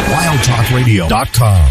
WildTalkRadio.com.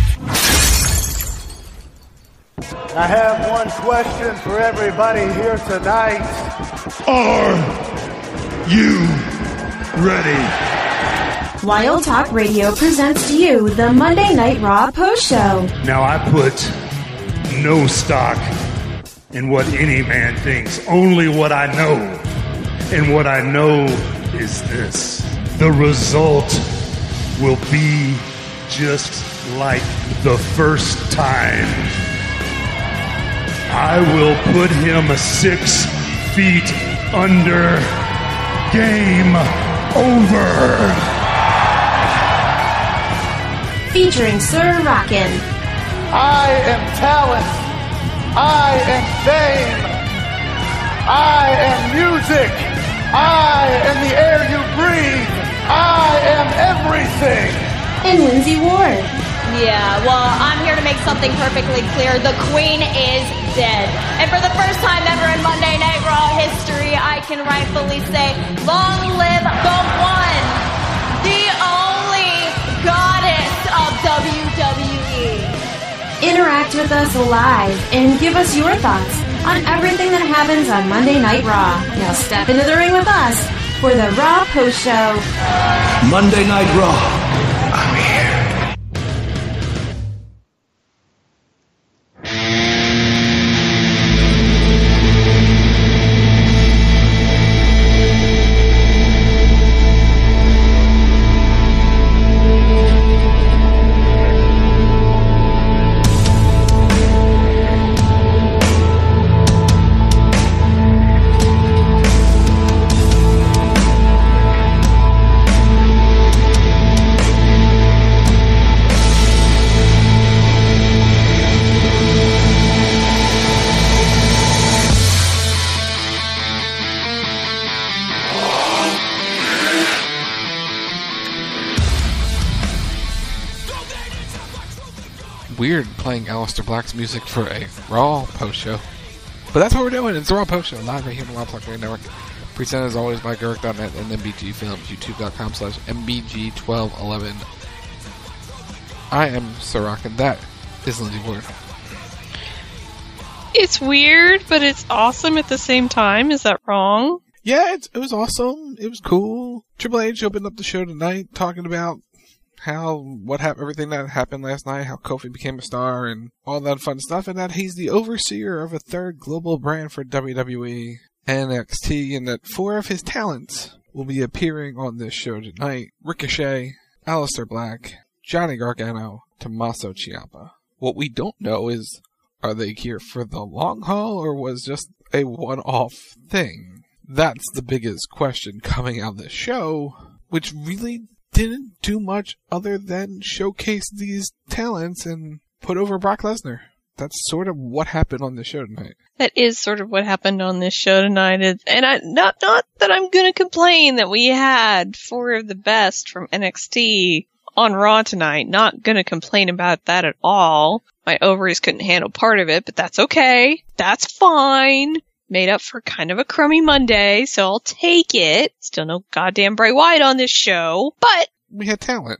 I have one question for everybody here tonight. Are you ready? Wild Talk Radio presents to you the Monday Night Raw Post Show. Now I put no stock in what any man thinks, only what I know. And what I know is this: the result will be just like the first time. I will put him 6 feet under. Game over. Featuring Sir Rockin'. I am talent. I am fame. I am music. I am the air you breathe. I am everything. And Lindsay Ward. Yeah, well, I'm here to make something perfectly clear. The Queen is dead. And for the first time ever in Monday Night Raw history, I can rightfully say, long live the one, the only goddess of WWE. Interact with us live and give us your thoughts on everything that happens on Monday Night Raw. Now step into the ring with us for the Raw Post Show. Monday Night Raw. I'm here. Weird playing Aleister Black's music for a Raw post show. But that's what we're doing. It's a Raw post show, live right here on the Wild Talk Radio Network. Presented as always by Garrick.net and MBG Films, youtube.com/MBG1211. I am Sir Rock, and that is Lindsay Ward. It's weird, but it's awesome at the same time. Is that wrong? Yeah, it was awesome. It was cool. Triple H opened up the show tonight talking about everything that happened last night, how Kofi became a star and all that fun stuff, and that he's the overseer of a third global brand for WWE, NXT, and that 4 of his talents will be appearing on this show tonight. Ricochet, Aleister Black, Johnny Gargano, Tommaso Ciampa. What we don't know is, are they here for the long haul or was just a one-off thing? That's the biggest question coming out of this show, which really didn't do much other than showcase these talents and put over Brock Lesnar. That's sort of what happened on the show tonight. That is sort of what happened on this show tonight. Not that I'm going to complain that we had 4 of the best from NXT on Raw tonight. Not going to complain about that at all. My ovaries couldn't handle part of it, but that's okay. That's fine. Made up for kind of a crummy Monday, so I'll take it. Still no goddamn Bray Wyatt on this show, but we had talent.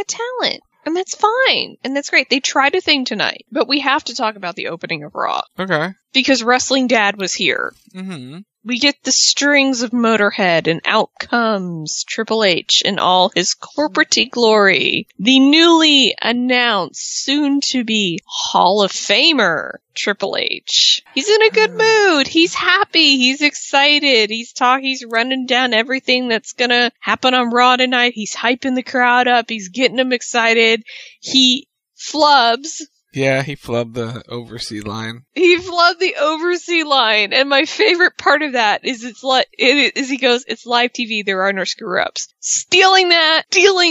And that's fine. And that's great. They tried a thing tonight, but we have to talk about the opening of Raw. Okay. Because Wrestling Dad was here. Mm-hmm. We get the strings of Motorhead, and out comes Triple H in all his corporate glory. The newly announced, soon-to-be Hall of Famer, Triple H. He's in a good mood. He's happy. He's excited. He's running down everything that's gonna happen on Raw tonight. He's hyping the crowd up. He's getting them excited. He flubs. Yeah, he flubbed the oversea line. He flubbed the oversea line, and my favorite part of that is he goes, "It's live TV. There are no screw ups." Stealing that.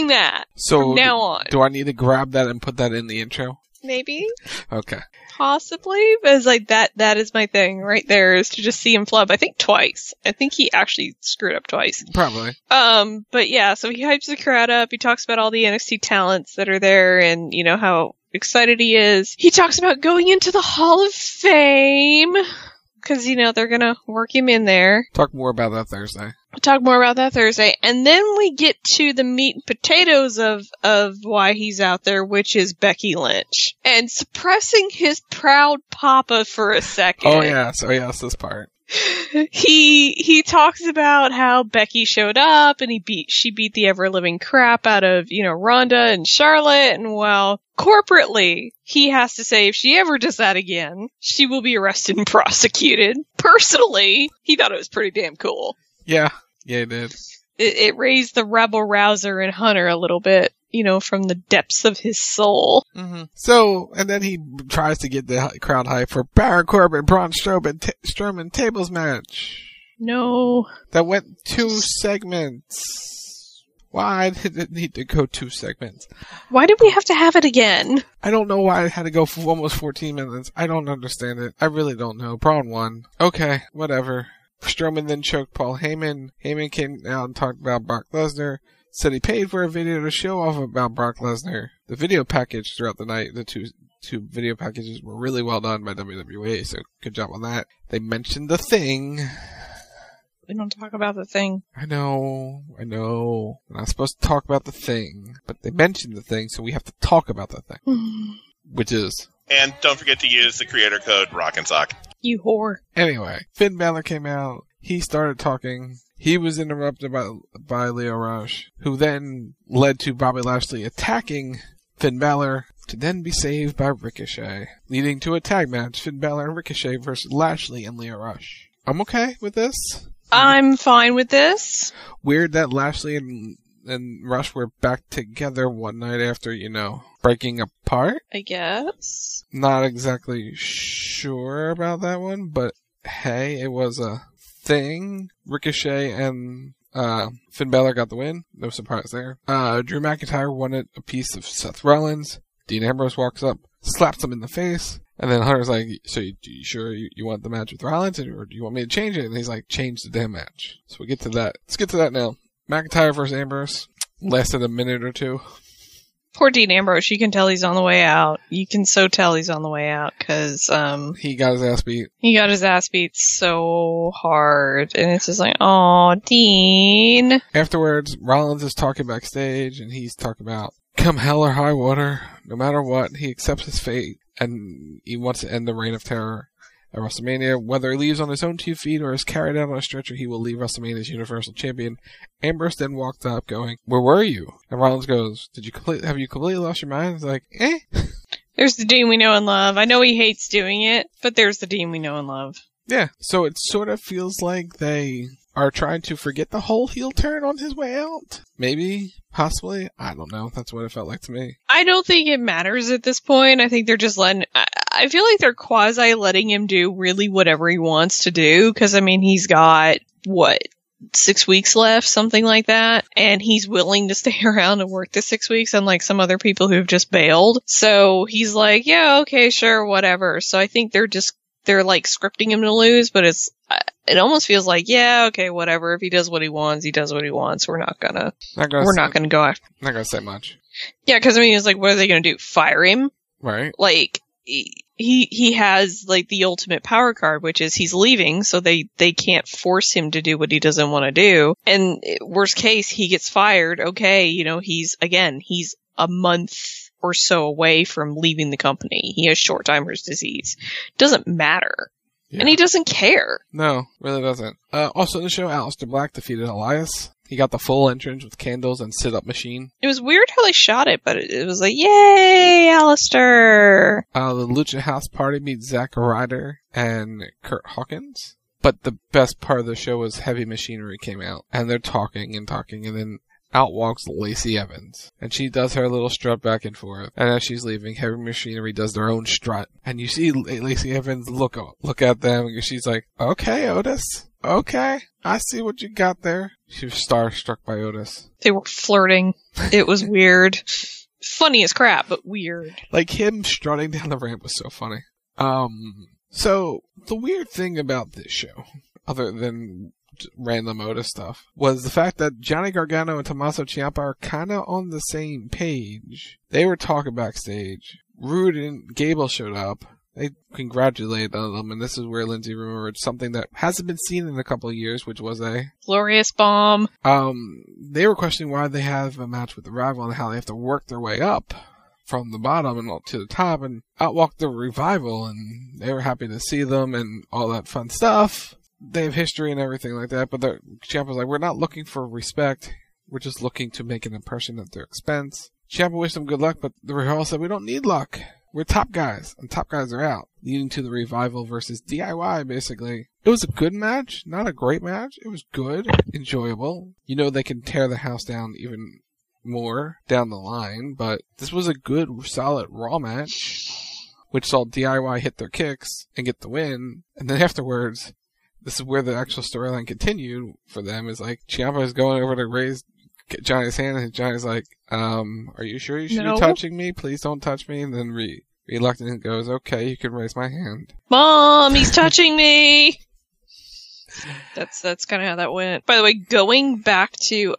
So from now on. Do I need to grab that and put that in the intro? Maybe. Okay. Possibly, but it's like that is my thing right there, is to just see him flub. I think twice. I think he actually screwed up twice. Probably. But yeah, so he hypes the crowd up. He talks about all the NXT talents that are there, and you know how excited he is. He talks about going into the Hall of Fame. because, they're going to work him in there. Talk more about that Thursday. We'll talk more about that Thursday. And then we get to the meat and potatoes of why he's out there, which is Becky Lynch. And suppressing his proud papa for a second. Oh, yes, this part. He talks about how Becky showed up and she beat the ever-living crap out of, Ronda and Charlotte. And well, corporately, he has to say if she ever does that again, she will be arrested and prosecuted. Personally, he thought it was pretty damn cool. Yeah, it did. It raised the rebel-rouser in Hunter a little bit, from the depths of his soul. Mm-hmm. So, and then he tries to get the crowd hype for Baron Corbin, Braun Strowman tables match. No. That went 2 segments. Why did it need to go 2 segments? Why did we have to have it again? I don't know why it had to go for almost 14 minutes. I don't understand it. I really don't know. Braun won. Okay, whatever. Strowman then choked Paul Heyman. Heyman came out and talked about Brock Lesnar. Said he paid for a video to show off about Brock Lesnar. The video package throughout the night, the two video packages were really well done by WWE, so good job on that. They mentioned The Thing. We don't talk about The Thing. I know. We're not supposed to talk about The Thing, but they mentioned The Thing, so we have to talk about The Thing. Which is... And don't forget to use the creator code ROCK'n'SOCK. You whore. Anyway, Finn Balor came out. He started talking. He was interrupted by Lio Rush, who then led to Bobby Lashley attacking Finn Balor to then be saved by Ricochet, leading to a tag match, Finn Balor and Ricochet versus Lashley and Lio Rush. I'm okay with this. I'm fine with this. Weird that Lashley and Rush were back together one night after, breaking apart. I guess. Not exactly sure about that one, but hey, it was a thing. Ricochet and Finn Balor got the win. No surprise there. Drew McIntyre wanted a piece of Seth Rollins. Dean Ambrose walks up, slaps him in the face, and then Hunter's like, so you sure you want the match with Rollins, or do you want me to change it? And he's like, change the damn match. So we get to that. Let's get to that now. McIntyre versus Ambrose lasted a minute or 2. Poor Dean Ambrose, you can tell he's on the way out. You can so tell he's on the way out, because, he got his ass beat. He got his ass beat so hard, and it's just like, oh, Dean. Afterwards, Rollins is talking backstage, and he's talking about, come hell or high water, no matter what, he accepts his fate, and he wants to end the reign of terror at WrestleMania. Whether he leaves on his own 2 feet or is carried out on a stretcher, he will leave WrestleMania as Universal Champion. Ambrose then walked up going, where were you? And Rollins goes, have you completely lost your mind? He's like, eh. There's the Dean we know and love. I know he hates doing it, but there's the Dean we know and love. Yeah, so it sort of feels like they are trying to forget the whole heel turn on his way out. Maybe, possibly, I don't know. That's what it felt like to me. I don't think it matters at this point. I think they're just I feel like they're quasi letting him do really whatever he wants to do, because, he's got, 6 weeks left, something like that, and he's willing to stay around and work the 6 weeks, unlike some other people who've just bailed. So he's like, yeah, okay, sure, whatever. So I think they're like scripting him to lose, but it almost feels like, yeah, okay, whatever. If he does what he wants, he does what he wants. We're not gonna go after. Not gonna say much. Yeah, because it's like, what are they gonna do? Fire him? Right. Like, he has like the ultimate power card, which is he's leaving, so they can't force him to do what he doesn't want to do. And worst case, he gets fired. Okay, he's a month or so away from leaving the company. He has short-timer's disease. Doesn't matter. Yeah. And he doesn't care. No, really doesn't. Also in the show, Aleister Black defeated Elias. He got the full entrance with candles and sit-up machine. It was weird how they shot it, but it was like, yay, Aleister! The Lucha House Party meets Zack Ryder and Kurt Hawkins. But the best part of the show was Heavy Machinery came out, and they're talking, and then out walks Lacey Evans. And she does her little strut back and forth. And as she's leaving, Heavy Machinery does their own strut. And you see Lacey Evans look at them, and she's like, okay, Otis. Okay, I see what you got there. She was starstruck by Otis. They were flirting. It was weird. Funny as crap, but weird. Like, him strutting down the ramp was so funny. So, the weird thing about this show, other than random Otis stuff, was the fact that Johnny Gargano and Tommaso Ciampa are kind of on the same page. They were talking backstage. Rude and Gable showed up. They congratulated them, and this is where Lindsay remembered something that hasn't been seen in a couple of years, which was a glorious bomb. They were questioning why they have a match with the Rival and how they have to work their way up from the bottom and to the top and outwalk the Revival, and they were happy to see them and all that fun stuff. They have history and everything like that, but the Ciampa was like, we're not looking for respect. We're just looking to make an impression at their expense. Ciampa wished them good luck, but the Revival said, we don't need luck. We're top guys, and top guys are out, leading to the Revival versus DIY, basically. It was a good match, not a great match. It was good, enjoyable. You know they can tear the house down even more down the line, but this was a good, solid Raw match, which saw DIY hit their kicks and get the win, and then afterwards, this is where the actual storyline continued for them, is like, Ciampa is going over to raise Johnny's hand, and Johnny's like, are you sure you should be touching me? Please don't touch me. And then reluctant goes, okay, you can raise my hand. Mom, he's touching me! That's kind of how that went. By the way, going back to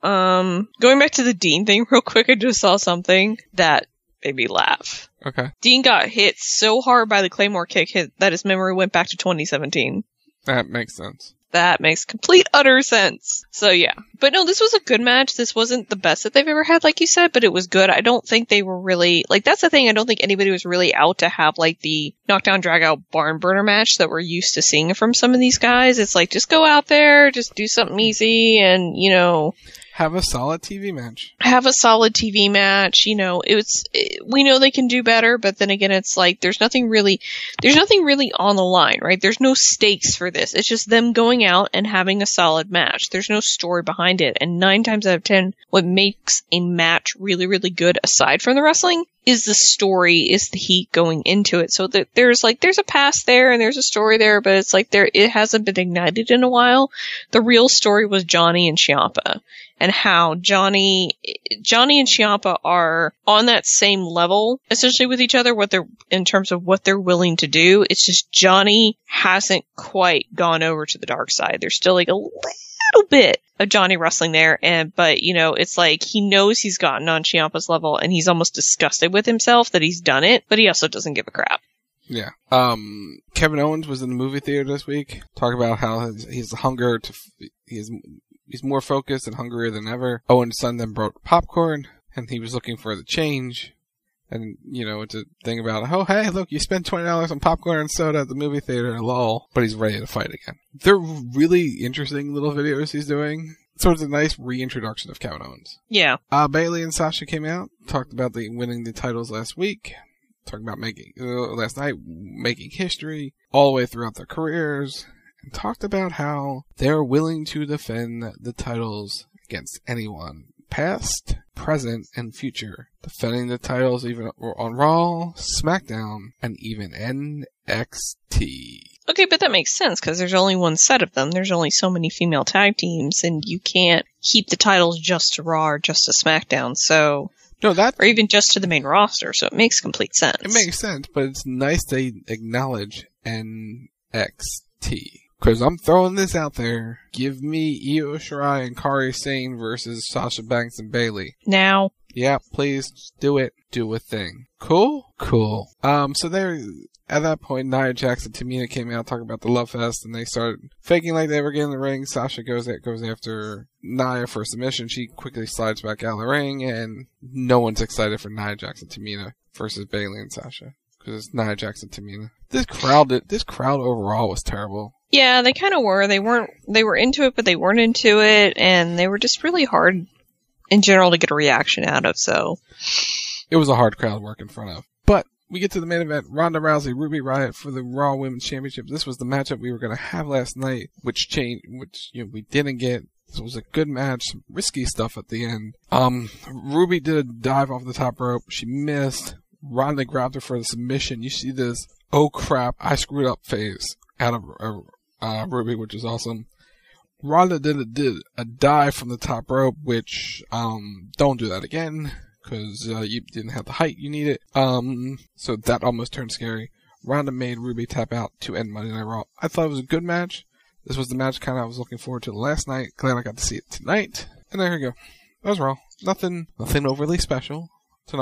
the Dean thing real quick, I just saw something that made me laugh. Okay. Dean got hit so hard by the Claymore kick that his memory went back to 2017. That makes sense. That makes complete, utter sense. So yeah. But no, this was a good match. This wasn't the best that they've ever had, like you said, but it was good. I don't think they were really, like, that's the thing. I don't think anybody was really out to have, like, the knockdown, drag out, barn burner match that we're used to seeing from some of these guys. It's like, just go out there, just do something easy, and, you know, have a solid TV match. Have a solid TV match. You know, we know they can do better, but then again, it's like, there's nothing really on the line, right? There's no stakes for this. It's just them going out and having a solid match. There's no story behind it. And 9 times out of 10, what makes a match really, really good, aside from the wrestling, is the story, is the heat going into it. So that there's a past there and there's a story there, but it's like it hasn't been ignited in a while. The real story was Johnny and Ciampa, and how Johnny and Ciampa are on that same level, essentially, with each other, in terms of what they're willing to do. It's just Johnny hasn't quite gone over to the dark side. There's still like a little bit of Johnny wrestling there, but you know, it's like he knows he's gotten on Ciampa's level, and he's almost disgusted with himself that he's done it, but he also doesn't give a crap. Yeah. Kevin Owens was in the movie theater this week, talking about how he's more focused and hungrier than ever. Owens' son then brought popcorn, and he was looking for the change. And, you know, it's a thing about, oh, hey, look, you spent $20 on popcorn and soda at the movie theater, lol. But he's ready to fight again. They're really interesting little videos he's doing. So it's a nice reintroduction of Kevin Owens. Yeah. Bayley and Sasha came out, talked about winning the titles last week, talking about last night, making history all the way throughout their careers, and talked about how they're willing to defend the titles against anyone. Past, present, and future. Defending the titles even on Raw, SmackDown, and even NXT. Okay, but that makes sense, because there's only one set of them. There's only so many female tag teams, and you can't keep the titles just to Raw or just to SmackDown, so... No, or even just to the main roster, so it makes complete sense. It makes sense, but it's nice they acknowledge NXT. Because I'm throwing this out there. Give me Io Shirai and Kairi Sane versus Sasha Banks and Bayley. Now. Yeah, please do it. Do a thing. Cool? Cool. So there, at that point, Nia Jax and Tamina came out talking about the Love Fest, and they started faking like they were getting in the ring. Sasha goes after Nia for a submission. She quickly slides back out of the ring, and no one's excited for Nia Jax and Tamina versus Bayley and Sasha. Because it's Nia Jax and Tamina. This crowd overall was terrible. Yeah, they kind of were. They were into it, but they weren't into it, and they were just really hard in general to get a reaction out of, so. It was a hard crowd to work in front of. But we get to the main event, Ronda Rousey, Ruby Riott for the Raw Women's Championship. This was the matchup we were going to have last night, which we didn't get. This was a good match, some risky stuff at the end. Ruby did a dive off the top rope. She missed. Ronda grabbed her for the submission. You see this, oh crap, I screwed up phase out of Ruby, which is awesome. Ronda did a dive from the top rope, which, don't do that again, because you didn't have the height you needed. So that almost turned scary. Ronda made Ruby tap out to end Monday Night Raw. I thought it was a good match. This was the match kind of I was looking forward to last night. Glad I got to see it tonight. And there you go. That was Raw. Nothing overly special tonight.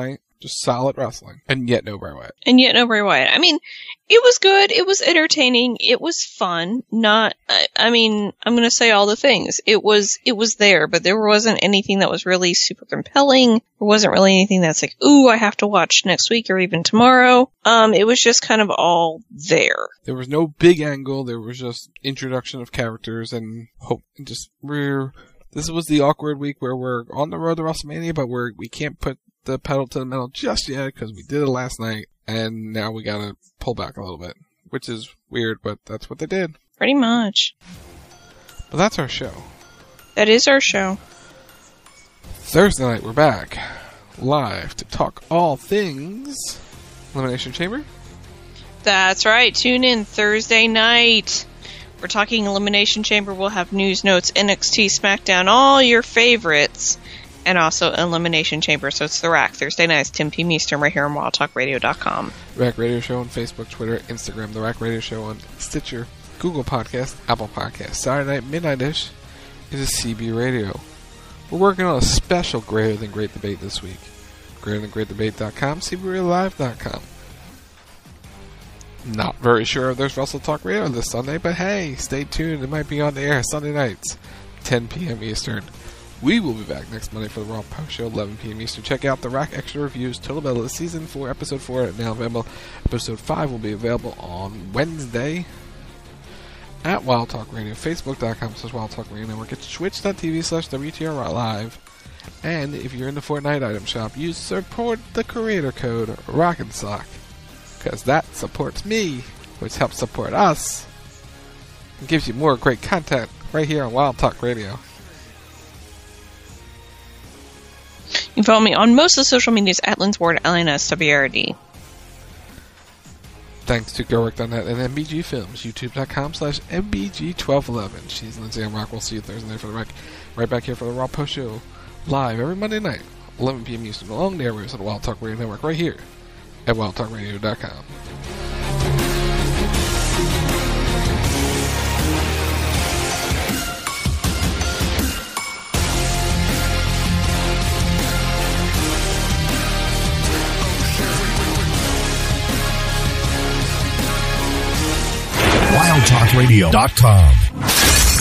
Just solid wrestling. And yet no Bray Wyatt. I mean, it was good. It was entertaining. It was fun. I'm going to say all the things. It was there, but there wasn't anything that was really super compelling. There wasn't really anything that's like, ooh, I have to watch next week or even tomorrow. It was just kind of all there. There was no big angle. There was just introduction of characters and hope. This was the awkward week where we're on the road to WrestleMania, but we can't put the pedal to the metal just yet because we did it last night, and now we gotta pull back a little bit, which is weird, but that's what they did. Pretty much. But that's our show. That is our show. Thursday night, we're back live to talk all things Elimination Chamber. That's right. Tune in Thursday night. We're talking Elimination Chamber. We'll have news, notes, NXT, SmackDown, all your favorites. And also Elimination Chamber. So it's The Rack. Thursday nights, 10 p.m. Eastern, right here on WildTalkRadio.com. Rack Radio Show on Facebook, Twitter, Instagram. The Rack Radio Show on Stitcher, Google Podcasts, Apple Podcasts. Saturday night, midnight-ish, is CB Radio. We're working on a special Greater Than Great Debate this week. GreaterThanGreatDebate.com, CBRadioLive.com. Not very sure if there's Wrestle Talk Radio this Sunday, but hey, stay tuned. It might be on the air Sunday nights, 10 p.m. Eastern. We will be back next Monday for the Raw Post Show, 11 p.m. Eastern. Check out the Rack Extra Reviews, Total Battle Season 4, Episode 4, now available. Episode 5 will be available on Wednesday at Wild Talk Radio, Facebook.com/Wild Talk Radio Network. It's Twitch.tv/WTR Live. And if you're in the Fortnite item shop, use support the creator code ROCK'n'SOCK, because that supports me, which helps support us, and gives you more great content right here on Wild Talk Radio. You can follow me on most of the social medias at Lynn's Ward, LNSWRD. Thanks to GoWork.net and MBG Films, YouTube.com/MBG1211. She's Lindsay and Rock. We'll see you Thursday night for the Rack. Right back here for the Raw Post Show, live every Monday night, 11 p.m. Eastern, along the airwaves of the Wild Talk Radio Network, right here at WildTalkRadio.com. WildTalkRadio.com.